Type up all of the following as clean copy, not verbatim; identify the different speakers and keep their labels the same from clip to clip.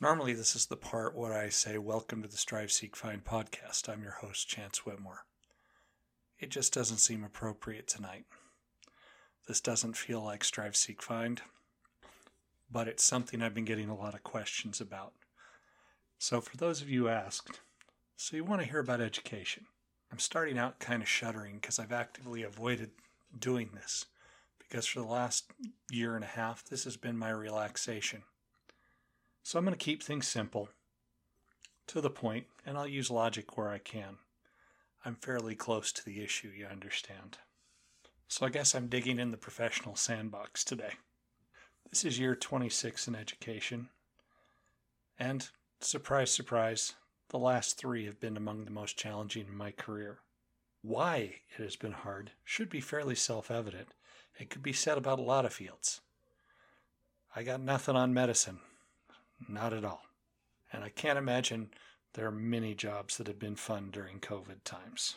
Speaker 1: Normally, this is the part where I say, Welcome to the Strive, Seek, Find podcast. I'm your host, Chance Whitmore. It just doesn't seem appropriate tonight. This doesn't feel like Strive, Seek, Find, but it's something I've been getting a lot of questions about. So for those of you who asked, so you want to hear about education. I'm starting out kind of shuddering because I've actively avoided doing this, because for the last year and a half, this has been my relaxation. So I'm going to keep things simple, to the point, and I'll use logic where I can. I'm fairly close to the issue, you understand. So I guess I'm digging in the professional sandbox today. This is year 26 in education, and surprise, surprise, the last 3 have been among the most challenging in my career. Why it has been hard should be fairly self-evident. It could be said about a lot of fields. I got nothing on medicine. Not at all. And I can't imagine there are many jobs that have been fun during COVID times.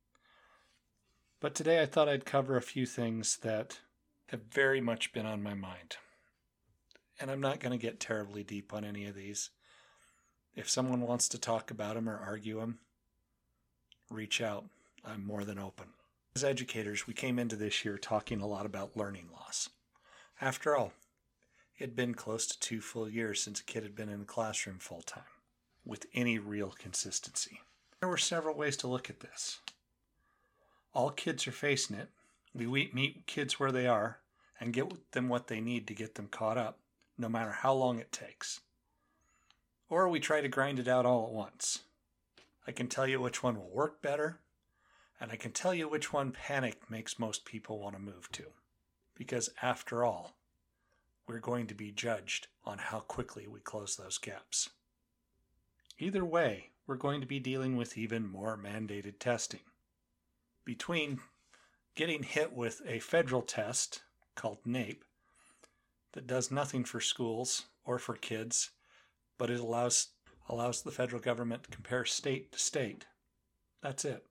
Speaker 1: But today I thought I'd cover a few things that have very much been on my mind. And I'm not going to get terribly deep on any of these. If someone wants to talk about them or argue them, reach out. I'm more than open. As educators, we came into this year talking a lot about learning loss. After all, it had been close to 2 full years since a kid had been in the classroom full time, with any real consistency. There were several ways to look at this. All kids are facing it. We meet kids where they are and get them what they need to get them caught up, no matter how long it takes. Or we try to grind it out all at once. I can tell you which one will work better, and I can tell you which one panic makes most people want to move to. Because after all, we're going to be judged on how quickly we close those gaps. Either way, we're going to be dealing with even more mandated testing. Between getting hit with a federal test called NAEP that does nothing for schools or for kids, but it allows the federal government to compare state to state. That's it.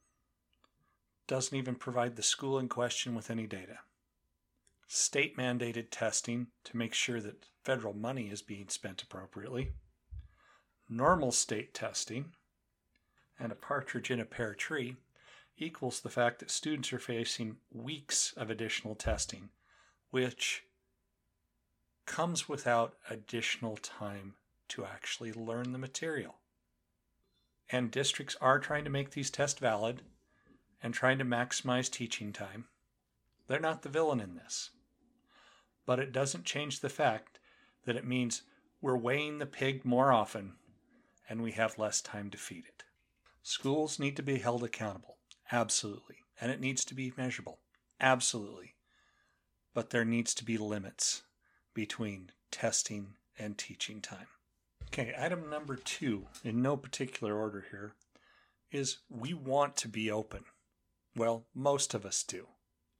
Speaker 1: Doesn't even provide the school in question with any data. State-mandated testing to make sure that federal money is being spent appropriately, normal state testing, and a partridge in a pear tree equals the fact that students are facing weeks of additional testing, which comes without additional time to actually learn the material. And districts are trying to make these tests valid and trying to maximize teaching time. They're not the villain in this. But it doesn't change the fact that it means we're weighing the pig more often and we have less time to feed it. Schools need to be held accountable, absolutely. And it needs to be measurable, absolutely. But there needs to be limits between testing and teaching time. Okay, item number 2, in no particular order here, is we want to be open. Well, most of us do.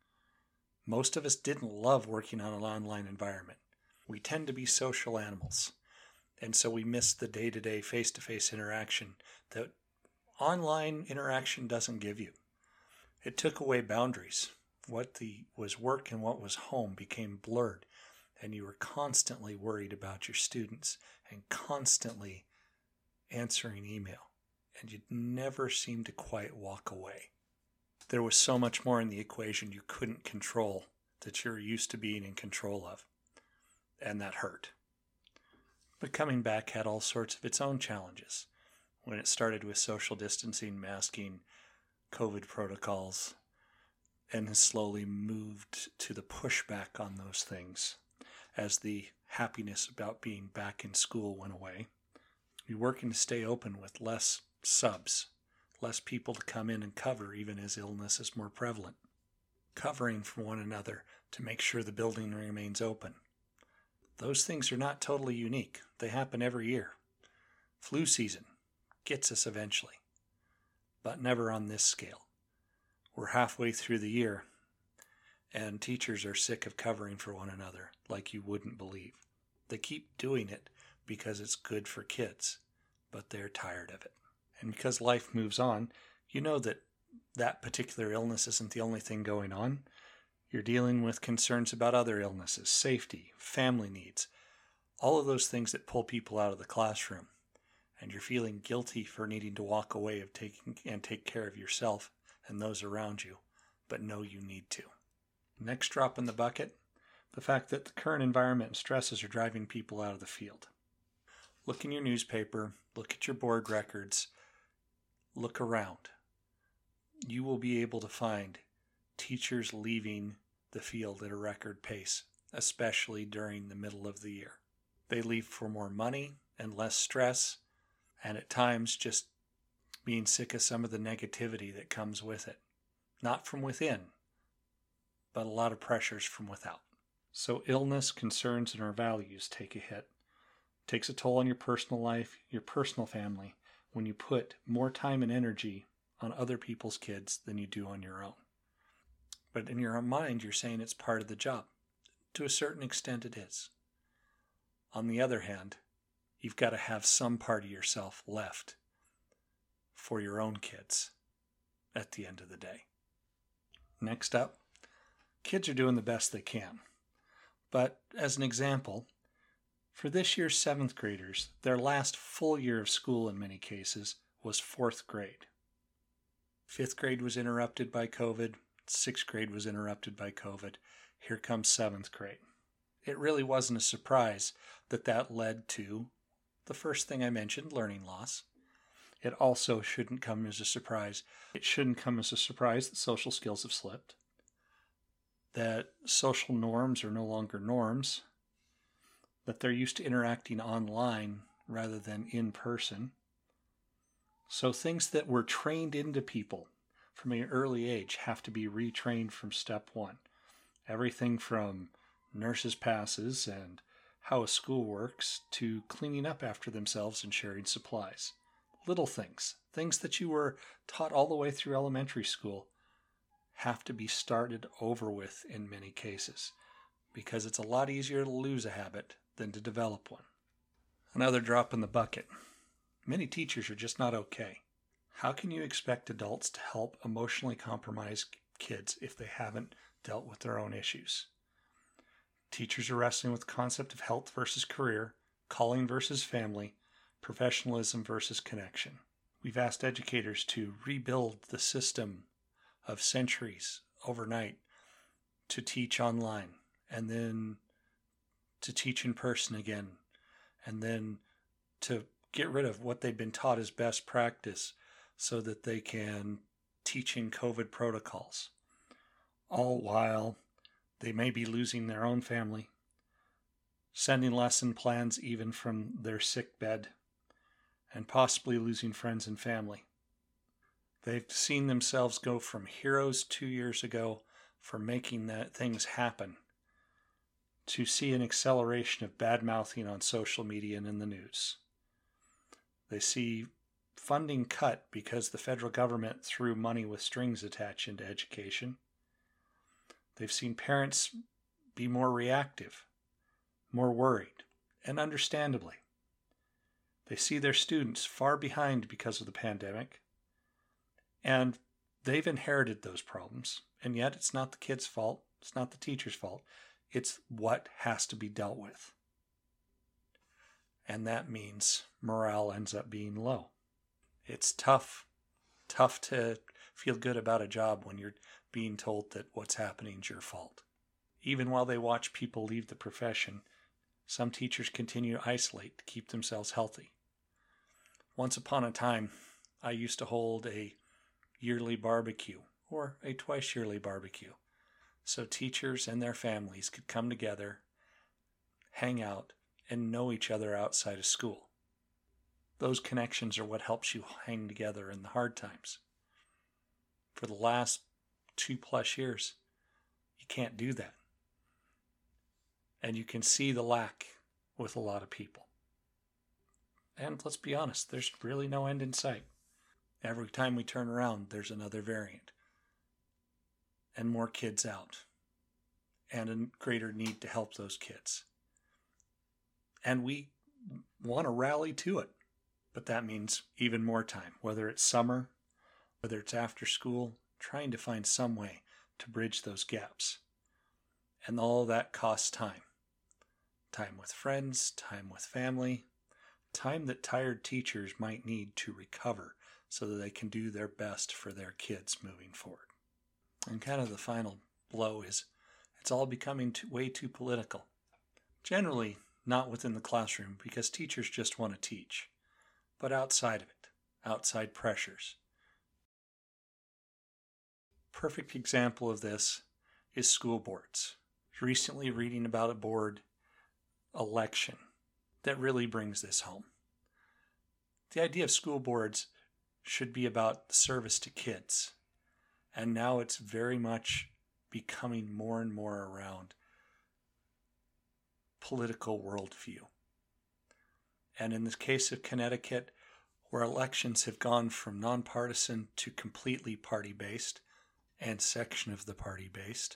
Speaker 1: Most of us didn't love working on an online environment. We tend to be social animals, and so we miss the day-to-day face-to-face interaction that online interaction doesn't give you. It took away boundaries. What was work and what was home became blurred, and you were constantly worried about your students and constantly answering email, and you never seemed to quite walk away. There was so much more in the equation you couldn't control that you're used to being in control of, and that hurt. But coming back had all sorts of its own challenges. When it started with social distancing, masking, COVID protocols, and has slowly moved to the pushback on those things as the happiness about being back in school went away. You're working to stay open with less subs, less people to come in and cover even as illness is more prevalent. Covering for one another to make sure the building remains open. Those things are not totally unique. They happen every year. Flu season gets us eventually, but never on this scale. We're halfway through the year, and teachers are sick of covering for one another like you wouldn't believe. They keep doing it because it's good for kids, but they're tired of it. And because life moves on, you know that that particular illness isn't the only thing going on. You're dealing with concerns about other illnesses, safety, family needs, All of those things that pull people out of the classroom, and you're feeling guilty for needing to walk away of take care of yourself and those around you, but know you need to. Next drop in the bucket, the fact that the current environment and stresses are driving people out of the field. Look in your newspaper, look at your board records, look around. You will be able to find teachers leaving the field at a record pace, especially during the middle of the year. They leave for more money and less stress, and at times just being sick of some of the negativity that comes with it. Not from within, but a lot of pressures from without. So illness, concerns, and our values take a hit. It takes a toll on your personal life, your personal family, when you put more time and energy on other people's kids than you do on your own. But in your mind, you're saying it's part of the job. To a certain extent, it is. On the other hand, you've got to have some part of yourself left for your own kids at the end of the day. Next up, kids are doing the best they can. But as an example, for this year's 7th graders, their last full year of school in many cases was 4th grade. 5th grade was interrupted by COVID. 6th grade was interrupted by COVID. Here comes 7th grade. It really wasn't a surprise that led to the first thing I mentioned, learning loss. It also shouldn't come as a surprise. It shouldn't come as a surprise that social skills have slipped, that social norms are no longer norms, that they're used to interacting online rather than in person. So things that were trained into people from an early age have to be retrained from step one. Everything from nurses' passes and how a school works to cleaning up after themselves and sharing supplies. Little things that you were taught all the way through elementary school, have to be started over with in many cases, because it's a lot easier to lose a habit than to develop one. Another drop in the bucket. Many teachers are just not okay. How can you expect adults to help emotionally compromised kids if they haven't dealt with their own issues? Teachers are wrestling with the concept of health versus career, calling versus family, professionalism versus connection. We've asked educators to rebuild the system of centuries overnight to teach online, and then to teach in person again, and then to get rid of what they've been taught as best practice so that they can teach in COVID protocols, all while they may be losing their own family, sending lesson plans even from their sick bed, and possibly losing friends and family. They've seen themselves go from heroes 2 years ago for making things happen to see an acceleration of bad-mouthing on social media and in the news. They see funding cut because the federal government threw money with strings attached into education. They've seen parents be more reactive, more worried, and understandably. They see their students far behind because of the pandemic, and they've inherited those problems. And yet it's not the kid's fault, it's not the teacher's fault, it's what has to be dealt with. And that means morale ends up being low. It's tough to feel good about a job when you're being told that what's happening is your fault. Even while they watch people leave the profession, some teachers continue to isolate to keep themselves healthy. Once upon a time, I used to hold a yearly barbecue or a twice yearly barbecue, so teachers and their families could come together, hang out, and know each other outside of school. Those connections are what helps you hang together in the hard times. For the last 2+ years, you can't do that. And you can see the lack with a lot of people. And let's be honest, there's really no end in sight. Every time we turn around, there's another variant. And more kids out. And a greater need to help those kids. And we want to rally to it. But that means even more time, whether it's summer, whether it's after school, trying to find some way to bridge those gaps. And all that costs time. time with friends, time with family, time that tired teachers might need to recover so that they can do their best for their kids moving forward. And kind of the final blow is it's all becoming way too political. Generally, not within the classroom because teachers just want to teach, but outside of it, outside pressures. Perfect example of this is school boards. Recently reading about a board election that really brings this home. The idea of school boards should be about service to kids, and now it's very much becoming more and more around political worldview. And in the case of Connecticut, where elections have gone from nonpartisan to completely party-based and section of the party-based,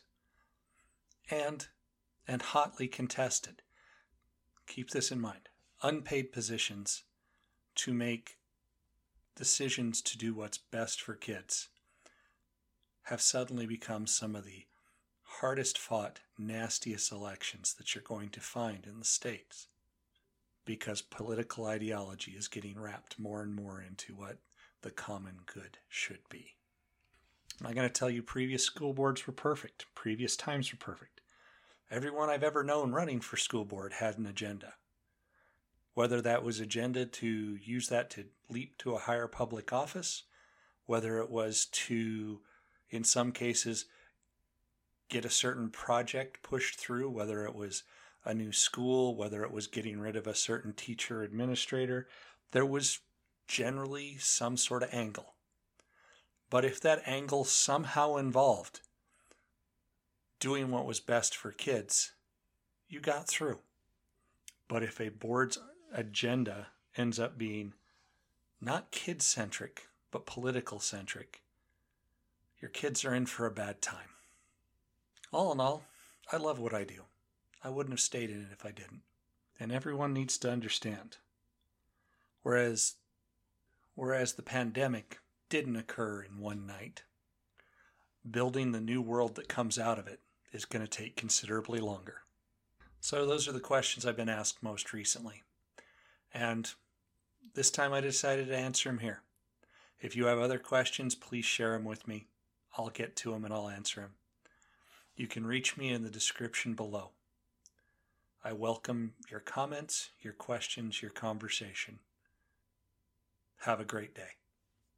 Speaker 1: and hotly contested. Keep this in mind. Unpaid positions to make decisions to do what's best for kids have suddenly become some of the hardest fought, nastiest elections that you're going to find in the States, because political ideology is getting wrapped more and more into what the common good should be. I'm not going to tell you previous school boards were perfect. Previous times were perfect. Everyone I've ever known running for school board had an agenda. Whether that was agenda to use that to leap to a higher public office, whether it was to, in some cases, get a certain project pushed through, whether it was a new school, whether it was getting rid of a certain teacher administrator, there was generally some sort of angle. But if that angle somehow involved doing what was best for kids, you got through. But if a board's agenda ends up being not kid-centric, but political-centric, your kids are in for a bad time. All in all, I love what I do. I wouldn't have stayed in it if I didn't. And everyone needs to understand. Whereas the pandemic didn't occur in one night, building the new world that comes out of it is going to take considerably longer. So those are the questions I've been asked most recently. And this time I decided to answer them here. If you have other questions, please share them with me. I'll get to them and I'll answer them. You can reach me in the description below. I welcome your comments, your questions, your conversation. Have a great day.